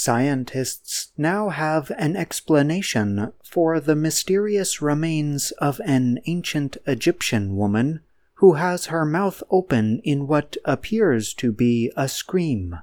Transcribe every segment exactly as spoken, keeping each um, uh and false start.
Scientists now have an explanation for the mysterious remains of an ancient Egyptian woman who has her mouth open in what appears to be a scream.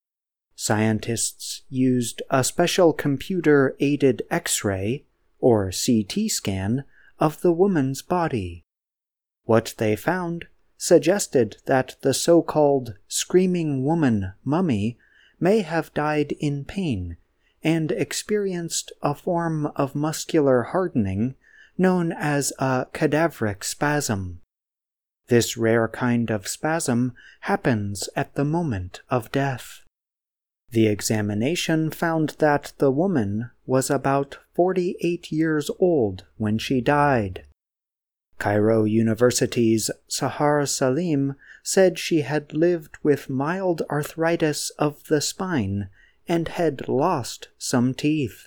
Scientists used a special computer-aided X-ray, or C T scan, of the woman's body. What they found suggested that the so-called screaming woman mummy may have died in pain and experienced a form of muscular hardening known as a cadaveric spasm. This rare kind of spasm happens at the moment of death. The examination found that the woman was about forty-eight years old when she died. Cairo University's Sahar Salim said she had lived with mild arthritis of the spine and had lost some teeth.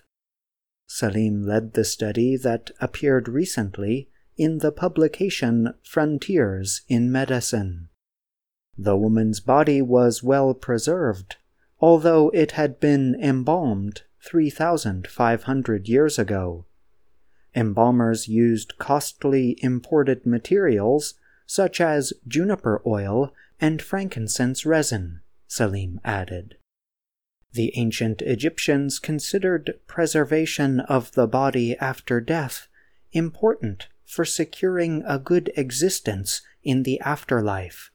Salim led the study that appeared recently in the publication Frontiers in Medicine. The woman's body was well preserved, although it had been embalmed three thousand five hundred years ago. Embalmers used costly imported materials such as juniper oil and frankincense resin, Salim added. The ancient Egyptians considered preservation of the body after death important for securing a good existence in the afterlife.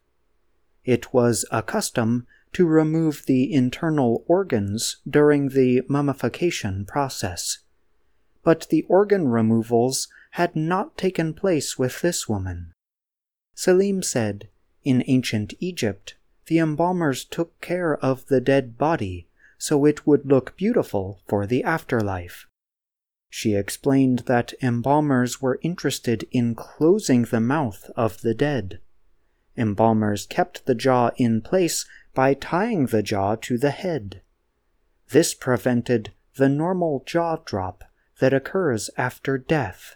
It was a custom to remove the internal organs during the mummification process. But the organ removals had not taken place with this woman. Salim said, in ancient Egypt, the embalmers took care of the dead body so it would look beautiful for the afterlife. She explained that embalmers were interested in closing the mouth of the dead. Embalmers kept the jaw in place by tying the jaw to the head. This prevented the normal jaw drop that occurs after death.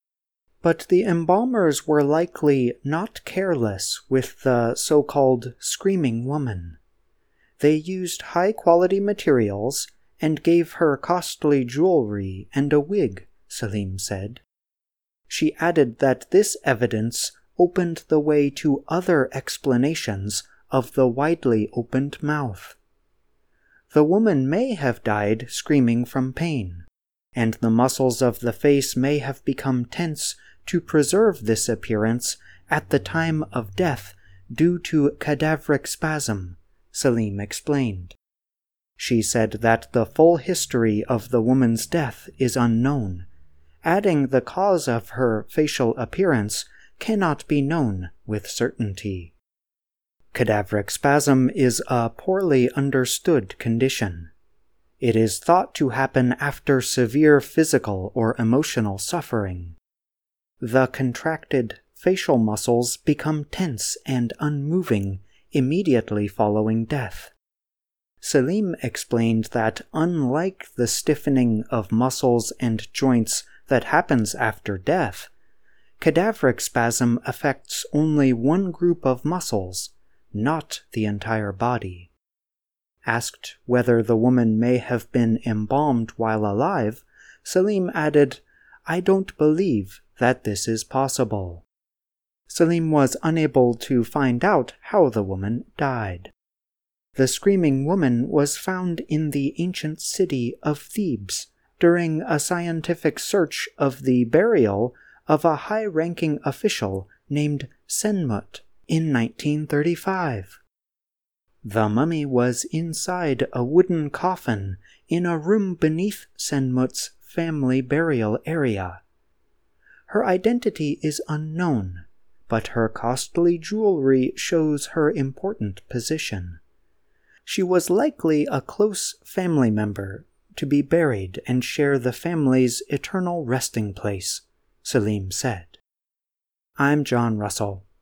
But the embalmers were likely not careless with the so-called screaming woman. They used high-quality materials and gave her costly jewelry and a wig, Salim said. She added that this evidence opened the way to other explanations of the widely opened mouth. The woman may have died screaming from pain, and the muscles of the face may have become tense to preserve this appearance at the time of death due to cadaveric spasm, Salim explained. She said that the full history of the woman's death is unknown, adding the cause of her facial appearance cannot be known with certainty. Cadaveric spasm is a poorly understood condition. It is thought to happen after severe physical or emotional suffering. The contracted facial muscles become tense and unmoving immediately following death. Salim explained that unlike the stiffening of muscles and joints that happens after death, cadaveric spasm affects only one group of muscles, not the entire body. Asked whether the woman may have been embalmed while alive, Salim added, "I don't believe that this is possible." Salim was unable to find out how the woman died. The screaming woman was found in the ancient city of Thebes during a scientific search of the burial of a high-ranking official named Senmut in nineteen thirty-five. The mummy was inside a wooden coffin in a room beneath Senmut's family burial area. Her identity is unknown, but her costly jewelry shows her important position. She was likely a close family member to be buried and share the family's eternal resting place, Salim said. I'm John Russell.